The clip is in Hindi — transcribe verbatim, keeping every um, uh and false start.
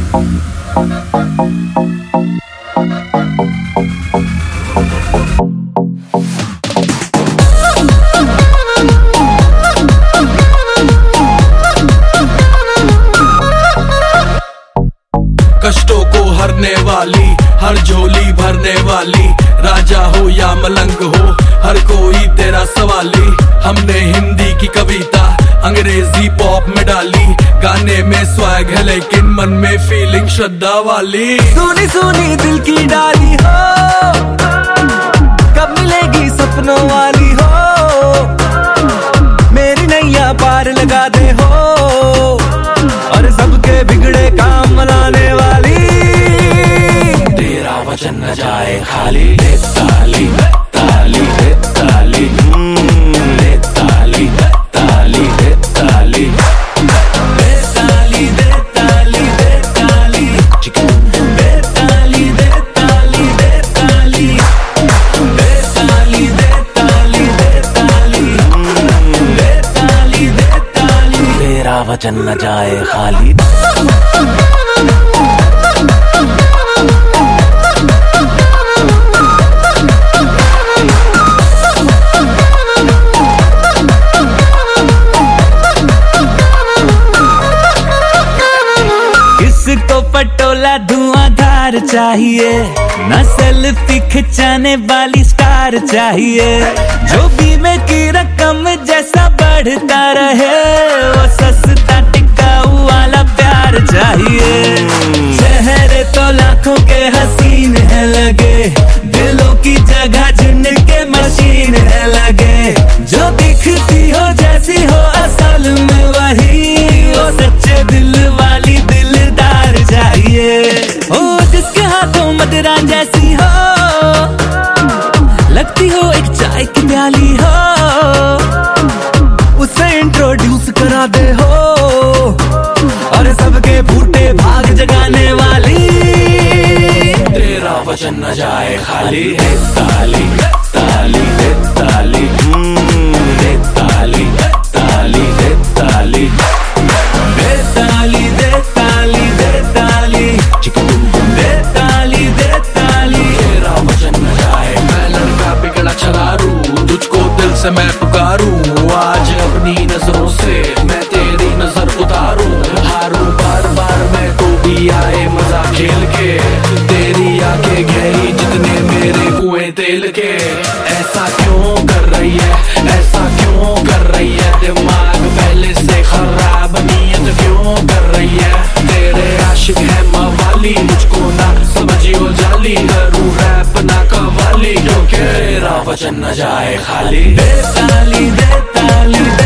कष्टों को हरने वाली, हर झोली भरने वाली, राजा हो या मलंग हो हर कोई तेरा सवाली। हमने हिंदी की कविता अंग्रेजी पॉप में डाली, गाने में स्वैग है लेकिन मन में फीलिंग श्रद्धा वाली। सुनी सुनी दिल की डाली हो, कब मिलेगी सपनों वाली हो, मेरी नैया पार लगा दे हो, और सबके बिगड़े काम मनाने वाली। तेरा वचन न जाए खाली, दे ताली ताली दे ताली, दे ताली ताली दे ताली, दे ताली दे ताली दे ताली, दे ताली दे ताली दे ताली, दे ताली दे ताली दे ताली, दे ताली दे ताली। तेरा वचन न जाए खाली। किसको पटोला धुआंधार चाहिए, न सेल्फी खिंचाने वाली स्टार चाहिए, जो बीमे की रकम जैसा बढ़ता रहे, वो सस्ता टिकाऊ वाला प्यार चाहिए। चेहरे तो लाखों के हसीन है लगे, दिलों की जगह जिनके मशीन है लगे, जो दिखती हो जैसी हो असल में वही, वो सच्चे दिल वाली दिलदार चाहिए। ओ जिसके हाथों मदिरा जैसी हो, लगती हो एक चाय की प्याली हो, उसे इंट्रोड्यूस करा दे हो, और सबके फूटे भाग जगाने वाली। तेरा वचन न जाए खाली, दे ताली ताली दे ताली, दे ताली ताली दे ताली, दे ताली दे ताली दे ताली, दे ताली दे ताली। तेरा वचन न जाए। मैं लड़का बिगड़ा छलारू, तुझको दिल से मैं पुकारूं, आज अपनी नजरों से मैं तेरी नजर उतारूं, हारूं बार बार मैं तो भी आए मजा खेल के, तेरी आंखें गहरी जितने मेरे कुएं तेल के। ऐसा क्यों कर रही है, ऐसा क्यों कर रही है, दिमाग पहले से खराब, नीयत क्यों कर रही है, तेरे आशिक है मवाली, मुझको ना समझियो जाली, करूं रैप ना कवाली, क्योंकि तेरा वचन न जाए खाली। दे ताली दे ताली दे